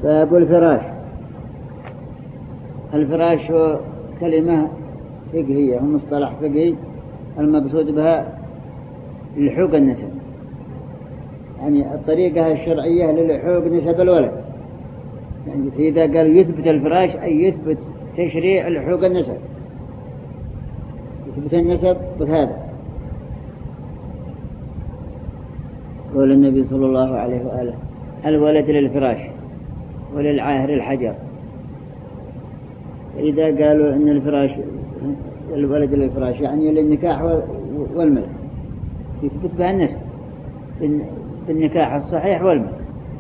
باب الفراش. الفراش هو كلمة فقهية، هو مصطلح فقهي المقصود بها لحوق النسب، يعني الطريقة الشرعية للحوق نسب الولد. يعني إذا قال يثبت الفراش أي يثبت تشريع لحوق النسب، يثبت النسب بهذا. قول النبي صلى الله عليه وآله: الولد للفراش وللعاهر الحجر. إذا قالوا أن الفراش الولد للفراش يعني للنكاح والملك، يثبت بها النسب بالنكاح الصحيح والملك.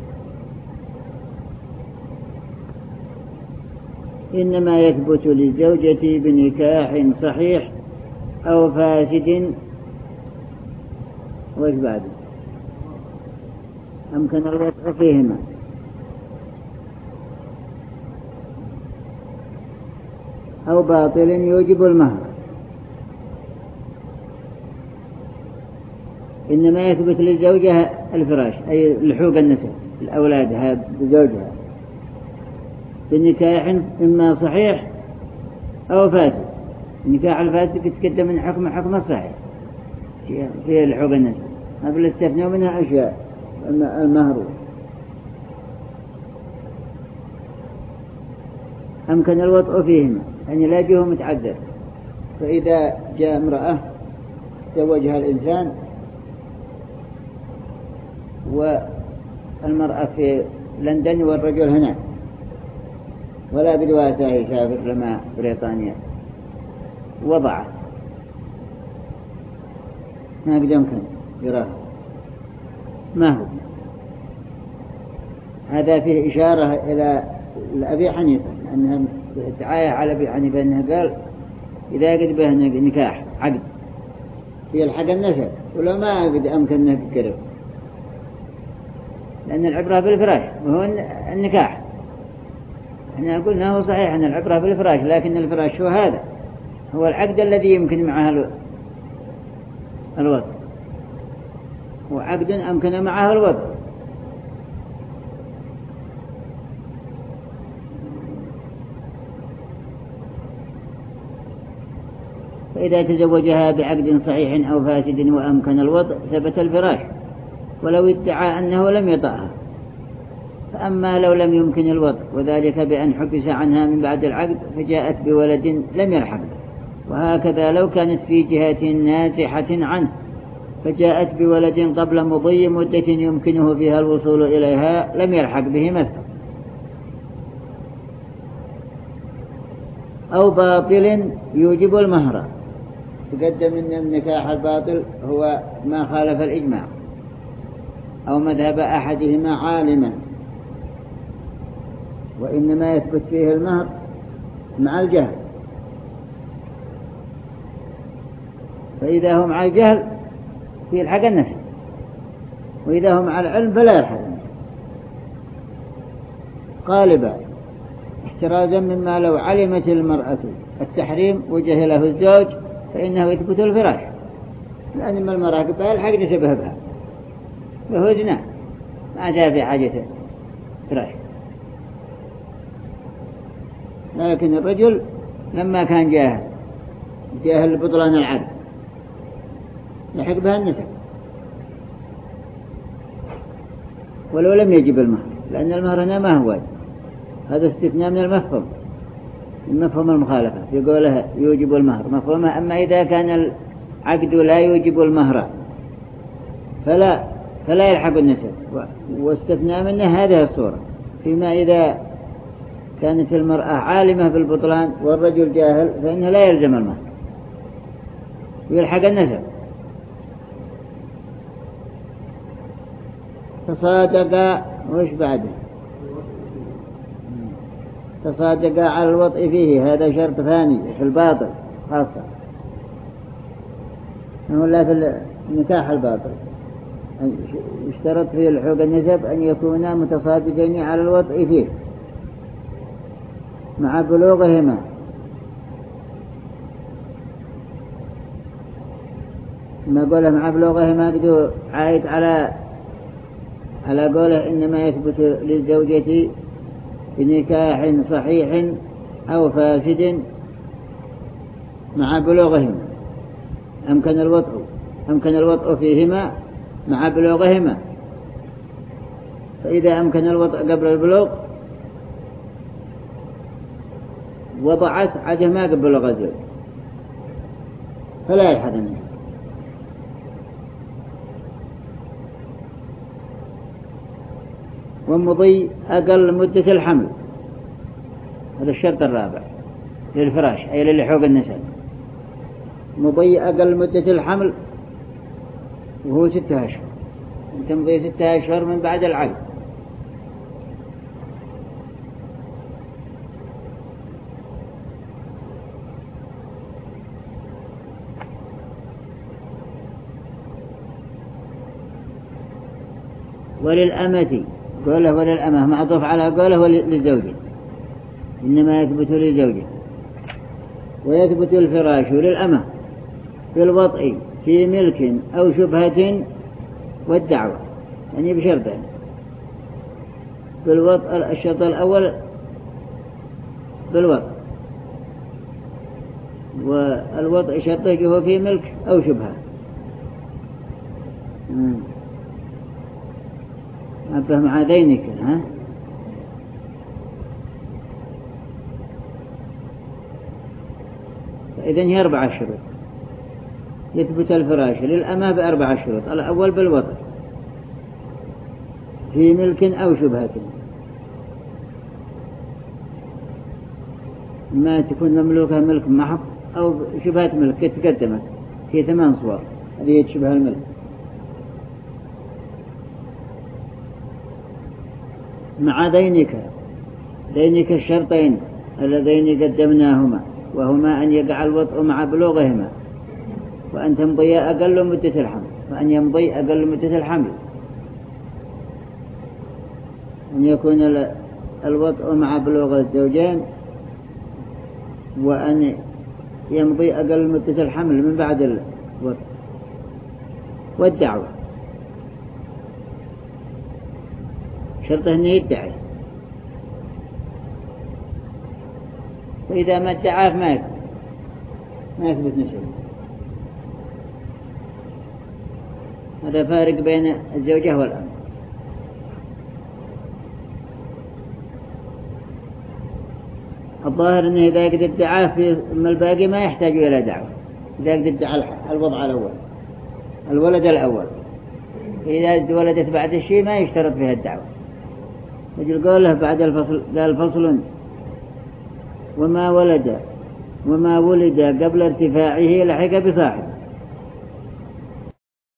إنما يثبت للزوجة بنكاح صحيح أو فاسد. وإيش بعد؟ أمكن الوضع فيهما أو باطل يوجب المهر. إنما يثبت للزوجة الفراش أي لحوق النسب الأولادها بزوجها بالنكاح إما صحيح أو فاسد. النكاح الفاسد يتقدم من حكم الصحيح فيه لحوق النسب، ما بالاستثناء منها أشياء المهر. أمكن الوطء فيهما يعني لا جهه متعدد. فإذا جاء امرأة زوجها الإنسان والمرأة في لندن والرجل هناك، ولا بدواسة يسافر لما بريطانيا، وضعه ما قد يمكن يراه، ما هو هذا فيه إشارة إلى أبي حنيفة أنها دعاية على أبي حنيفة أنه قال إذا قد به نكاح عقد يلحق النسب ولو ما قد أمكن أنه يقرب، لأن العبرة بالفراش وهو النكاح. احنا قلنا هو صحيح أن العبرة بالفراش، لكن الفراش هو هذا، هو العقد الذي يمكن معه الوضع، وعقد أمكن معه الوضع. فإذا تزوجها بعقد صحيح أو فاسد وأمكن الوضع ثبت الفراش ولو ادعى أنه لم يطأها. فأما لو لم يمكن الوضع وذلك بأن حبس عنها من بعد العقد فجاءت بولد لم يلحق، وهكذا لو كانت في جهة نازحة عنه فجاءت بولد قبل مضي مدة يمكنه فيها الوصول إليها لم يلحق به مثلا. أو باطل يوجب المهر. تقدم أن النكاح الباطل هو ما خالف الإجماع أو مذهب أحدهما عالما، وإنما يثبت فيه المهر مع الجهل. فإذا هم على الجهل يلحق النسب، وإذا هم على العلم فلا يلحق النسب غالبا، احترازا مما لو علمت المرأة التحريم وجهله الزوج فإنه يثبت الفراش، لأن المرأة قد يلحق نسبها بها وهو زنا ما جاء في حاجة فراش. لكن الرجل لما كان جاهل بطلان العقد لحق بها النسب ولو لم يجب المهر، لأن المهر هنا ما هو واجب. هذا استثناء من المفهوم المخالفة في قولها يوجب المهر مفهومها. أما إذا كان العقد لا يوجب المهر فلا يلحق النسب، واستثناء منه هذه الصورة. فيما إذا كانت المرأة عالمة بالبطلان والرجل جاهل فإنه لا يلزم المهر ويلحق النسب. تصادق وش بعده؟ تصادق على الوطء فيه، هذا شرط ثاني في الباطل خاصة، ولا في النكاح الباطل يشترط في لحوق النسب أن يكونا متصادقين على الوطء فيه مع بلوغهما. ما قوله مع بلوغهما بدو عايد على قوله إنما يثبت للزوجة بنكاح صحيح أو فاسد مع بلوغهما، أمكن الوطء فيهما مع بلوغهما. فإذا أمكن الوطء قبل البلوغ وضعت عده ما قبل بلوغ الزوج فلا يلحق منه. ومضي أقل مدة الحمل، هذا الشرط الرابع للفراش أي للحوق النساء. مضي أقل مدة الحمل وهو 6 أشهر، تمضي 6 أشهر من بعد العقد. وللأمة قوله وللأمة معطوف على قوله للزوج، إنما يثبت للزوج. ويثبت الفراش للأمة في الوطء في ملك أو شبهة والدعوة، يعني بشرطين. بالوطء الشرط الأول بالوطء، والوطء شرطه هو في ملك أو شبهة. أفهم عادينك ها؟ إذن هي 4 شروط. يثبت الفراش للأمة ب4 شروط. الأول بالوطء في ملك أو شبهة، ما تكون مملوكة ملك محض أو شبهة ملك تقدمت في 8 صور، هذه تشبه الملك. مع دينك الشرطين اللذين قدمناهما، وهما أن يقع الوطء مع بلوغهما، وأن تمضي أقل مدة الحمل، وأن يمضي أقل مدة الحمل، أن يكون الوطء مع بلوغ الزوجين، وأن يمضي أقل مدة الحمل من بعد الوطء. والدعوة شرطه أنه يدعي، وإذا ما ادعاه ما يثبت نسبه. هذا فارق بين الزوجة والأم. الظاهر أنه إذا قد ادعاه في الباقي ما يحتاج إلى دعوة. إذا قد ادعى الوضع الأول الولد الأول، إذا ولدت بعد الشيء ما يشترط فيها الدعوة. يقول قوله بعد الفصل قال فصل: وما ولد قبل ارتفاعه لحق بصاحبه.